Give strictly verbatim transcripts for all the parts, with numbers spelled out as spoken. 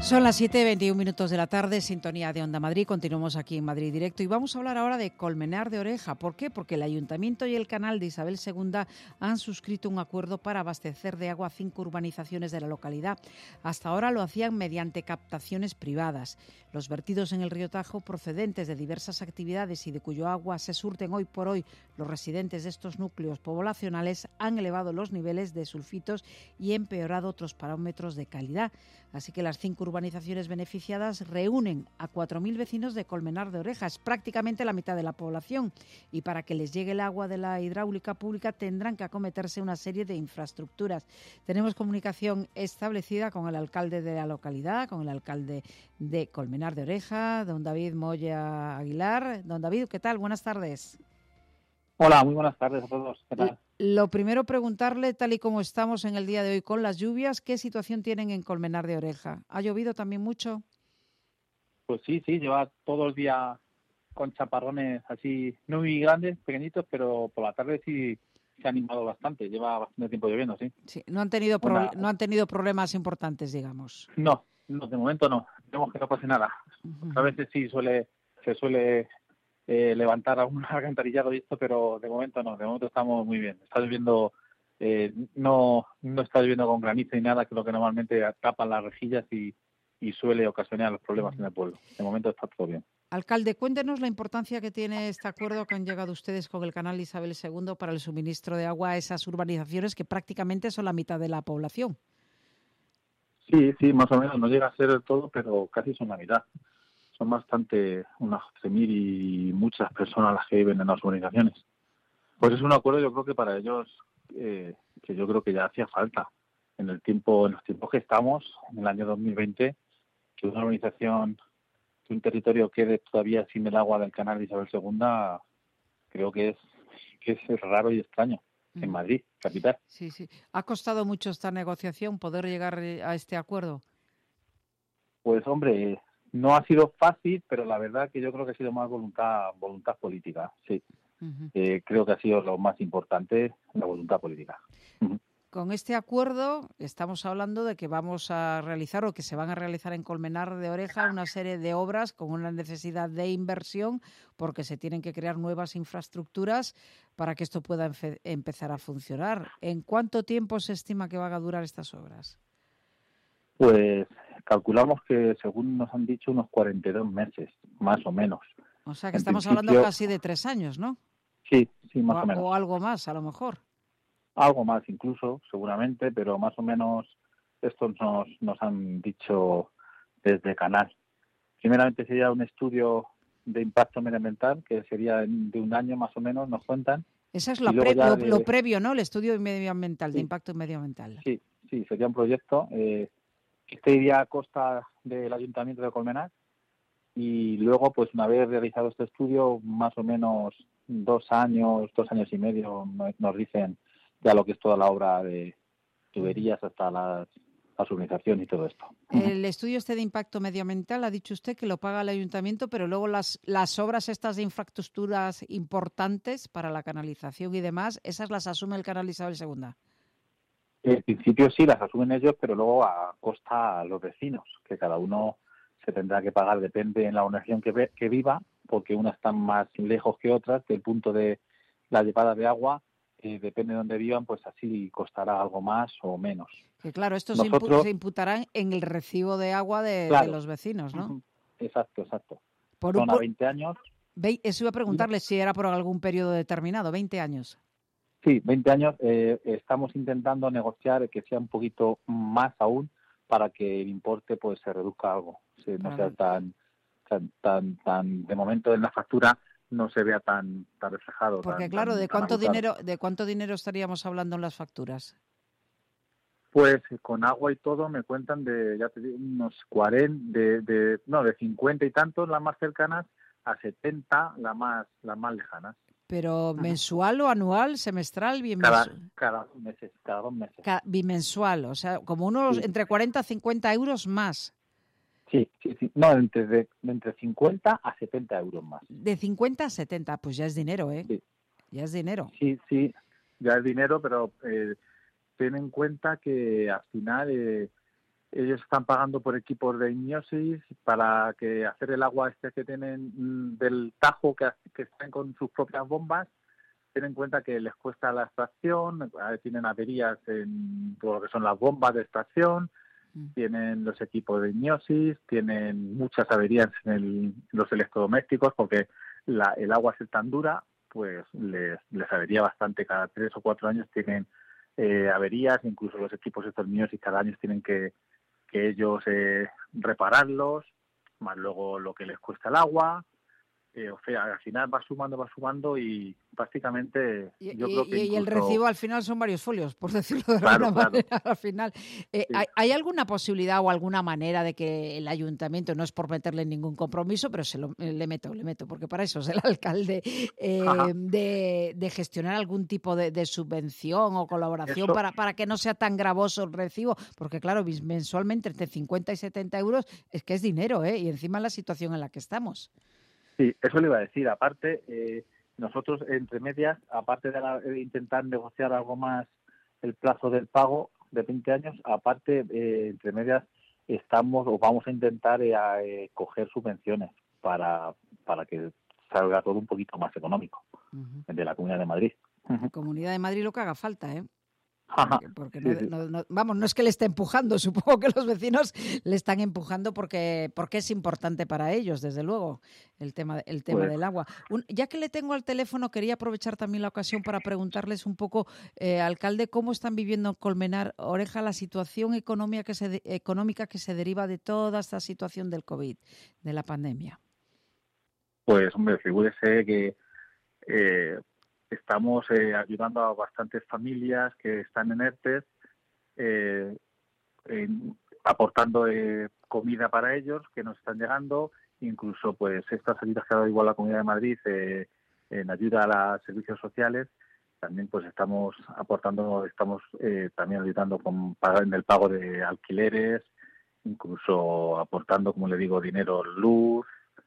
Son las siete y veintiún minutos de la tarde, sintonía de Onda Madrid. Continuamos aquí en Madrid Directo y vamos a hablar ahora de Colmenar de Oreja. ¿Por qué? Porque el Ayuntamiento y el Canal de Isabel segunda han suscrito un acuerdo para abastecer de agua a cinco urbanizaciones de la localidad. Hasta ahora lo hacían mediante captaciones privadas. Los vertidos en el río Tajo, procedentes de diversas actividades y de cuyo agua se surten hoy por hoy los residentes de estos núcleos poblacionales, han elevado los niveles de sulfitos y empeorado otros parámetros de calidad. Así que las cinco urbanizaciones beneficiadas reúnen a cuatro mil vecinos de Colmenar de Oreja, es prácticamente la mitad de la población, y para que les llegue el agua de la hidráulica pública tendrán que acometerse una serie de infraestructuras. Tenemos comunicación establecida con el alcalde de la localidad, con el alcalde de Colmenar de Oreja, don David Moya Aguilar. Don David, ¿qué tal? Buenas tardes. Hola, muy buenas tardes a todos. ¿Qué tal? Lo primero, preguntarle, tal y como estamos en el día de hoy con las lluvias, ¿qué situación tienen en Colmenar de Oreja? ¿Ha llovido también mucho? Pues sí, sí, lleva todo el día con chaparrones así, no muy grandes, pequeñitos, pero por la tarde sí se ha animado bastante. Lleva bastante tiempo lloviendo, sí. Sí, no han tenido pro- Una... no han tenido problemas importantes, digamos. No, no, de momento no. Esperemos que no pase nada. Uh-huh. A veces sí suele se suele eh, levantar algún alcantarillado y esto, pero de momento no. De momento estamos muy bien. Está lloviendo, eh, no no está lloviendo con granizo ni nada, que es lo que normalmente tapan las rejillas y y suele ocasionar los problemas en el pueblo. De momento está todo bien. Alcalde, cuéntenos la importancia que tiene este acuerdo que han llegado ustedes con el Canal Isabel segunda para el suministro de agua a esas urbanizaciones que prácticamente son la mitad de la población. Sí, sí, más o menos. No llega a ser el todo, pero casi son la mitad. Son bastante, unas trece mil y muchas personas las que viven en las urbanizaciones. Pues es un acuerdo, yo creo que para ellos, eh, que yo creo que ya hacía falta. En el tiempo, en los tiempos que estamos, en el año dos mil veinte, que una urbanización, que un territorio quede todavía sin el agua del Canal de Isabel segunda, creo que es que es raro y extraño en Madrid, capital. Sí, sí. ¿Ha costado mucho esta negociación, poder llegar a este acuerdo? Pues hombre, no ha sido fácil, pero la verdad que yo creo que ha sido más voluntad voluntad política, sí. Uh-huh. Eh, creo que ha sido lo más importante, la voluntad política. Uh-huh. Con este acuerdo estamos hablando de que vamos a realizar o que se van a realizar en Colmenar de Oreja una serie de obras con una necesidad de inversión porque se tienen que crear nuevas infraestructuras para que esto pueda empe- empezar a funcionar. ¿En cuánto tiempo se estima que van a durar estas obras? Pues calculamos que, según nos han dicho, unos cuarenta y dos meses, más o menos. O sea que en estamos principio, hablando casi de tres años, ¿no? Sí, sí, más o, o menos. O algo más, a lo mejor. Algo más incluso, seguramente, pero más o menos esto nos, nos han dicho desde Canal. Primeramente sería un estudio de impacto medioambiental, que sería de un año más o menos, nos cuentan. Esa es lo, pre- lo, de... lo previo, ¿no? El estudio medioambiental, sí, de impacto medioambiental. Sí, sí, sería un proyecto eh, que este iría a costa del Ayuntamiento de Colmenar, y luego, pues una vez realizado este estudio, más o menos dos años, dos años y medio, nos dicen ya lo que es toda la obra de tuberías hasta las, la urbanización y todo esto. El estudio este de impacto medioambiental, ha dicho usted que lo paga el ayuntamiento, pero luego las, las obras estas de infraestructuras importantes para la canalización y demás, esas las asume el Canal Isabel segunda. En principio sí las asumen ellos, pero luego a costa a los vecinos, que cada uno se tendrá que pagar, depende en la urbanización que, ve, que viva, porque unas están más lejos que otras del punto de la llevada de agua. Eh, depende de dónde vivan, pues así costará algo más o menos. Que claro, esto Nosotros, se, impu- se imputarán en el recibo de agua de, claro, de los vecinos, ¿no? Uh-huh. Exacto, exacto. Por, Son por, a veinte años. Ve, eso iba a preguntarle si era por algún periodo determinado, veinte años. Sí, veinte años. Eh, estamos intentando negociar que sea un poquito más aún para que el importe pues se reduzca algo, sí, no sea tan, tan, tan, tan, de momento en la factura no se vea tan, tan reflejado. Porque tan, claro, tan, ¿de tan cuánto abultado. dinero, de cuánto dinero estaríamos hablando en las facturas? Pues con agua y todo me cuentan de, ya te digo, unos cuarenta, de, de, no, de cincuenta y tantos las más cercanas a setenta las más, las más lejanas. ¿Pero mensual o anual, semestral, bimensual? Cada, cada dos meses, cada dos meses. Cada, bimensual, o sea, como unos sí. entre cuarenta a cincuenta euros más. Sí, sí, sí. No, entre, de, entre cincuenta a setenta euros más. De cincuenta a setenta, pues ya es dinero, ¿eh? Sí. Ya es dinero. Sí, sí, ya es dinero, pero eh, ten en cuenta que al final eh, ellos están pagando por equipos de igniosis para que hacer el agua este que tienen mm, del Tajo, que, que están con sus propias bombas. Ten en cuenta que les cuesta la extracción, tienen averías en todo lo que son las bombas de extracción, mm. tienen los equipos de igniosis, tienen muchas averías en el, los electrodomésticos, porque la, el agua es tan dura, pues les, les avería bastante. Cada tres o cuatro años tienen eh, averías, incluso los equipos estos igniosis cada año tienen que, que ellos eh, repararlos, más luego lo que les cuesta el agua. Eh, o sea, al final va sumando, va sumando y prácticamente y, yo y, creo que y incluso... el recibo al final son varios folios, por decirlo de claro, alguna claro. manera. Al final, eh, sí. ¿hay, ¿hay alguna posibilidad o alguna manera de que el ayuntamiento, no es por meterle ningún compromiso, pero se lo, le meto, le meto, porque para eso es el alcalde, eh, de, de gestionar algún tipo de, de subvención o colaboración eso... para, para que no sea tan gravoso el recibo? Porque claro, mensualmente entre cincuenta y setenta euros es que es dinero, ¿eh? Y encima en la situación en la que estamos. Sí, eso le iba a decir. Aparte, eh, nosotros, entre medias, aparte de, la, de intentar negociar algo más el plazo del pago de veinte años, aparte, eh, entre medias, estamos o vamos a intentar eh, a, eh, coger subvenciones para, para que salga todo un poquito más económico uh-huh. de la Comunidad de Madrid. Uh-huh. Comunidad de Madrid lo que haga falta, ¿eh? Porque, porque sí, no, sí. no, no, vamos, no es que le esté empujando, supongo que los vecinos le están empujando porque, porque es importante para ellos, desde luego, el tema, el tema pues, del agua. Un, ya que le tengo al teléfono, quería aprovechar también la ocasión para preguntarles un poco, eh, alcalde, cómo están viviendo en Colmenar Oreja la situación económica que, se de, económica que se deriva de toda esta situación del COVID, de la pandemia. Pues, hombre, figúrese que eh, estamos eh, ayudando a bastantes familias que están en ERTE, eh, en, aportando eh, comida para ellos que nos están llegando, incluso pues estas ayudas que ha dado igual la Comunidad de Madrid eh, en ayuda a los servicios sociales, también pues estamos aportando, estamos eh, también ayudando con en el pago de alquileres, incluso aportando, como le digo, dinero, luz.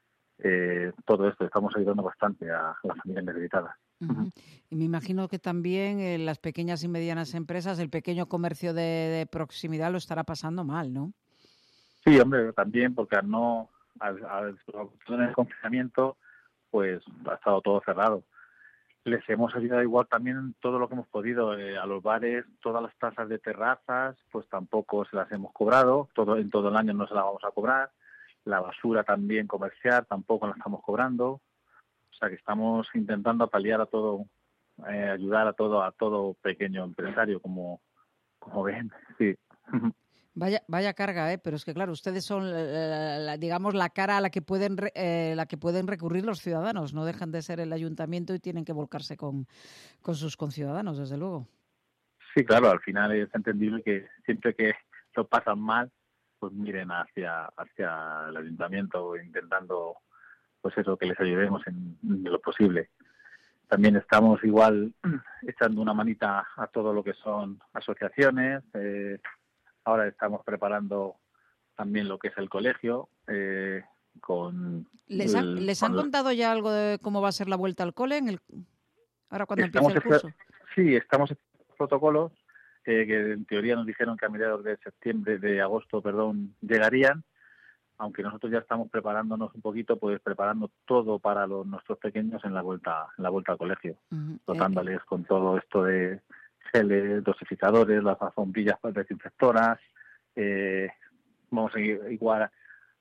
Eh, todo esto, estamos ayudando bastante a las familias necesitadas. Uh-huh. Y me imagino que también en las pequeñas y medianas empresas, el pequeño comercio de, de proximidad lo estará pasando mal, ¿no? Sí, hombre, también, porque al no, al, al, al el confinamiento, pues ha estado todo cerrado. Les hemos ayudado igual también en todo lo que hemos podido. Eh, a los bares, todas las tasas de terrazas, pues tampoco se las hemos cobrado. Todo en todo el año no se las vamos a cobrar. La basura también comercial tampoco la estamos cobrando. O sea que estamos intentando paliar a todo, eh, ayudar a todo a todo pequeño empresario, como, como ven. Sí. Vaya, vaya carga, ¿eh? Pero es que claro, ustedes son, eh, la, digamos, la cara a la que pueden, eh, la que pueden recurrir los ciudadanos. No dejan de ser el ayuntamiento y tienen que volcarse con, con sus conciudadanos, desde luego. Sí, claro. Al final es entendible que siempre que lo pasan mal, pues miren hacia hacia el ayuntamiento intentando, pues eso, que les ayudemos en, en lo posible. También estamos igual echando una manita a todo lo que son asociaciones. Eh, ahora estamos preparando también lo que es el colegio. Eh, con ¿Les, han, el, ¿les con han la... contado ya algo de cómo va a ser la vuelta al cole en el, ahora cuando estamos empiece el curso? Sí, estamos en protocolos eh, que en teoría nos dijeron que a mediados de septiembre, de agosto, perdón, llegarían. Aunque nosotros ya estamos preparándonos un poquito, pues preparando todo para los nuestros pequeños en la vuelta, en la vuelta al colegio, uh-huh. dotándoles eh, con todo esto de geles, dosificadores, las alfombrillas desinfectoras. Eh, vamos a ir igual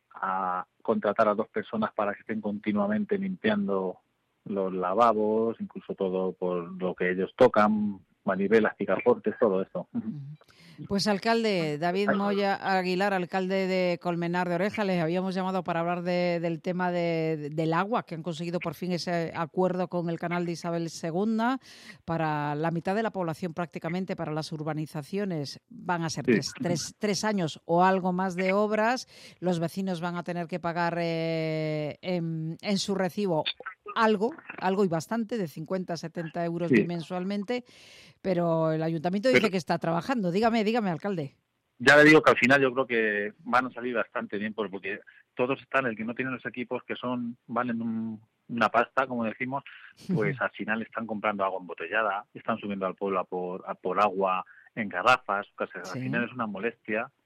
a contratar a dos personas para que estén continuamente limpiando los lavabos, incluso todo por lo que ellos tocan, manivelas, picaportes, todo esto. Pues alcalde, David Moya Aguilar, alcalde de Colmenar de Oreja, les habíamos llamado para hablar de, del tema de, del agua, que han conseguido por fin ese acuerdo con el canal de Isabel segunda para la mitad de la población prácticamente, para las urbanizaciones. Van a ser sí. tres, tres, tres años o algo más de obras. Los vecinos van a tener que pagar eh, en, en su recibo algo, algo y bastante, de cincuenta a setenta euros sí. mensualmente, pero el ayuntamiento dice pero, que está trabajando. Dígame, dígame, alcalde. Ya le digo que al final yo creo que van a salir bastante bien, porque todos están, el que no tiene los equipos que son valen un, una pasta, como decimos, pues al final están comprando agua embotellada, están subiendo al pueblo a por, a por agua en garrafas, o sea, sí. al final es una molestia.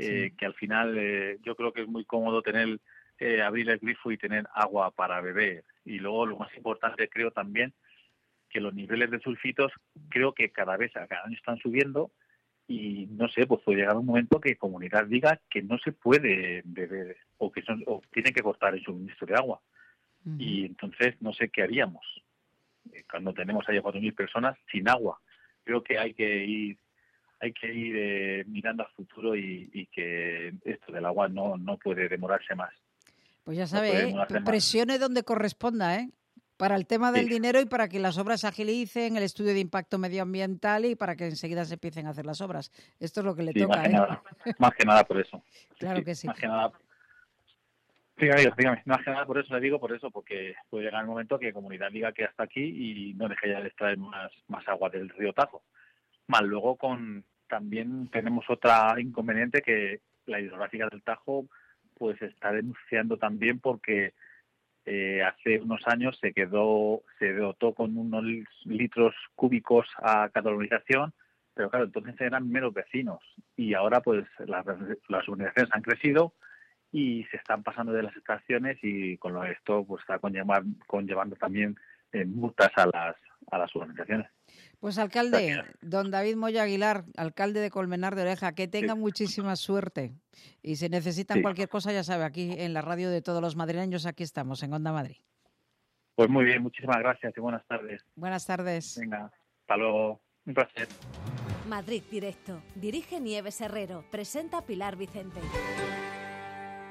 eh, Sí. que al final eh, yo creo que es muy cómodo tener eh, abrir el grifo y tener agua para beber. Y luego lo más importante creo también que los niveles de sulfitos creo que cada vez, a cada año están subiendo y no sé, pues puede llegar un momento que Comunidad diga que no se puede beber o que son, o tiene que cortar el suministro de agua. Uh-huh. Y entonces no sé qué haríamos cuando tenemos ahí a cuatro mil personas sin agua. Creo que hay que ir hay que ir eh, mirando al futuro y, y que esto del agua no, no puede demorarse más. Pues ya No sabe, puede ¿eh? demorarse más. Presione donde corresponda, ¿eh? Para el tema del Sí. dinero y para que las obras se agilicen, el estudio de impacto medioambiental y para que enseguida se empiecen a hacer las obras. Esto es lo que le Sí, toca, más que ¿eh? nada, más que nada por eso. Sí, Claro sí, que sí. Más que nada. Dígame, dígame, más que nada por eso le digo, por eso, porque puede llegar el momento que Comunidad diga que hasta aquí y no deje ya de extraer más, más agua del río Tajo. Más luego con también tenemos otra inconveniente que la hidrográfica del Tajo pues está denunciando también porque eh, hace unos años se quedó, se dotó con unos litros cúbicos a cada urbanización, pero claro, entonces eran menos vecinos y ahora pues las, las urbanizaciones han crecido y se están pasando de las estaciones y con lo esto pues está conllevar, conllevando también eh, multas a las a las urbanizaciones. Pues alcalde, don David Moya Aguilar, alcalde de Colmenar de Oreja, que tenga Sí. muchísima suerte. Y si necesitan Sí. cualquier cosa, ya sabe, aquí en la radio de todos los madrileños, aquí estamos, en Onda Madrid. Pues muy bien, muchísimas gracias y buenas tardes. Buenas tardes. Venga, hasta luego. Un placer. Madrid Directo. Dirige Nieves Herrero. Presenta Pilar Vicente.